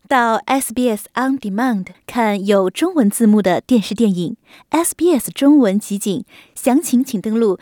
到 SBS On Demand 看有中文字幕的电视电影 SBS 中文集锦，详情请登录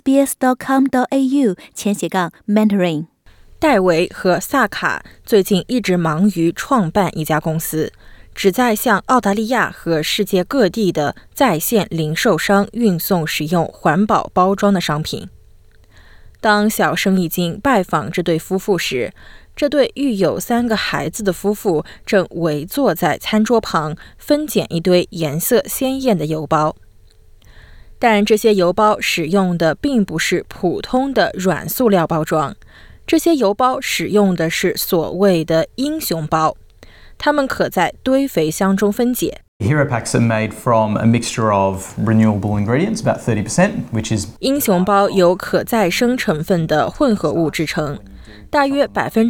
sbs.com.au/Mandarin。 戴维和萨卡最近一直忙于创办一家公司，旨在向澳大利亚和世界各地的在线零售商运送使用环保包装的商品。当小生意经拜访这对夫妇时，这对育有3个孩子的夫妇正围坐在餐桌旁分拣一堆颜色鲜艳的邮包。但这些邮包使用的并不是普通的软塑料包装，这些邮包使用的是所谓的英雄包，它们可在堆肥箱中分解。 Hero packs are made from a mixture of renewable ingredients, about 30%, which is 英雄包由可再生成分的混合物制成，大约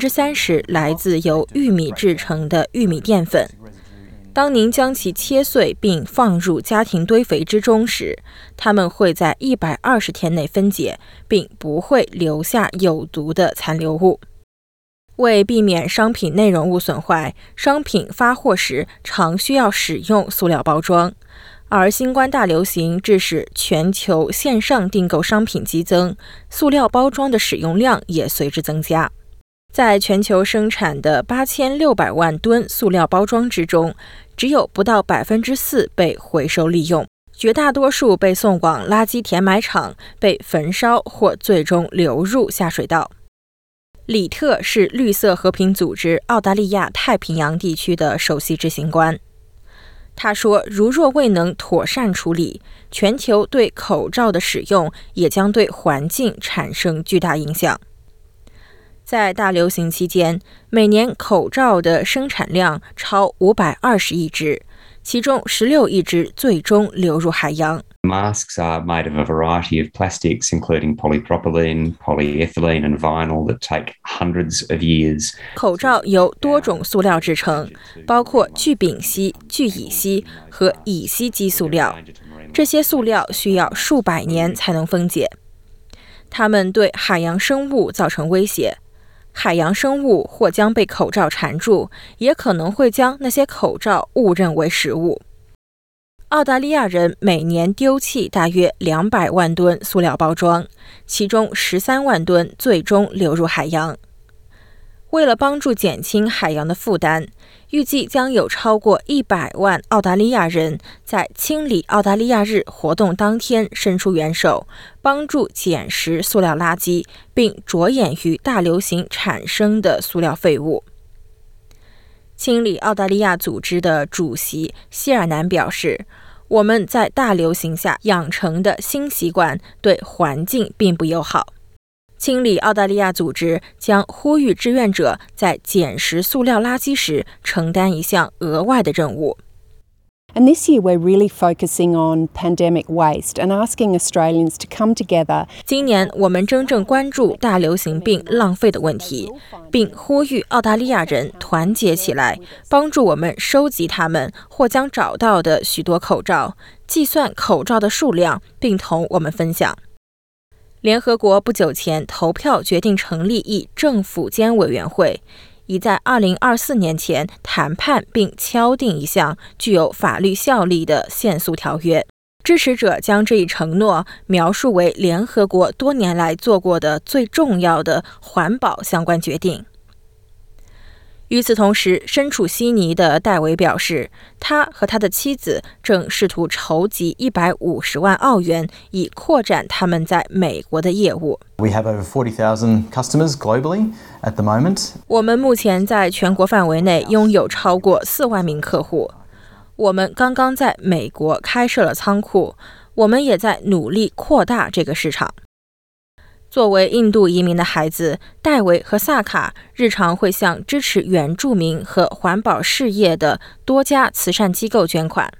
30% 来自由玉米制成的玉米淀粉。当您将其切碎并放入家庭堆肥之中时，它们会在120天内分解，并不会留下有毒的残留物。为避免商品内容物损坏，商品发货时常需要使用塑料包装，而新冠大流行致使全球线上订购商品激增，塑料包装的使用量也随之增加。在全球生产的8600万吨塑料包装之中，只有不到 4% 被回收利用，绝大多数被送往垃圾填埋场，被焚烧或最终流入下水道。李特是绿色和平组织澳大利亚太平洋地区的首席执行官。他说，如若未能妥善处理，全球对口罩的使用也将对环境产生巨大影响。在大流行期间，每年口罩的生产量超520亿只，其中16亿只最终流入海洋。 Masks are made of a variety of plastics, including polypropylene, polyethylene, and vinyl that take hundreds of years. 口罩由多种塑料制成，包括聚丙烯、聚乙烯和乙烯基塑料。这些塑料需要数百年才能分解，它们对海洋生物造成威胁。海洋生物或将被口罩缠住，也可能会将那些口罩误认为食物。澳大利亚人每年丢弃大约200万吨塑料包装，其中13万吨最终流入海洋。为了帮助减轻海洋的负担，预计将有超过100万澳大利亚人在清理澳大利亚日活动当天伸出援手，帮助捡拾塑料垃圾，并着眼于大流行产生的塑料废物。清理澳大利亚组织的主席希尔南表示，我们在大流行下养成的新习惯对环境并不友好。清理澳大利亚组织将呼吁志愿者在捡拾塑料垃圾时承担一项额外的任务。 And this year we're really focusing on pandemic waste and asking Australians to come together. 今年我们真正关注大流行病浪费的问题，并呼吁澳大利亚人团结起来，帮助我们收集他们或将找到的许多口罩，计算口罩的数量，并同我们分享。联合国不久前投票决定成立一政府间委员会，已在2024年前谈判并敲定一项具有法律效力的限塑条约。支持者将这一承诺描述为联合国多年来做过的最重要的环保相关决定。与此同时，身处悉尼的戴维表示，他和他的妻子正试图筹集150万澳元，以扩展他们在美国的业务。 We have over 40,000 customers globally at the moment. 我们目前在全国范围内拥有超过4万名客户。我们刚刚在美国开设了仓库，我们也在努力扩大这个市场。作为印度移民的孩子，戴维和萨卡日常会向支持原住民和环保事业的多家慈善机构捐款。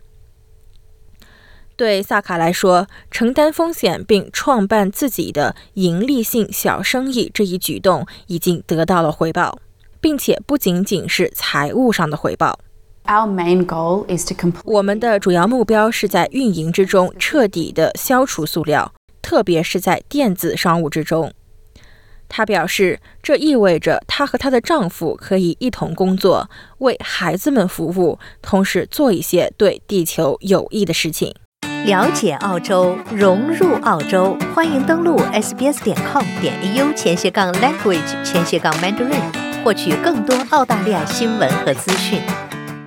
对萨卡来说，承担风险并创办自己的盈利性小生意这一举动已经得到了回报，并且不仅仅是财务上的回报。 Our main goal is to complete. 我们的主要目标是在运营之中彻底地消除塑料，特别是在电子商务之中。 她表示，这意味着她和她的丈夫可以一同工作，为孩子们服务，同时做一些对地球有益的事情。 了解澳洲，融入澳洲，欢迎登录 sbs.com.au/language/mandarin，获取更多澳大利亚新闻和资讯。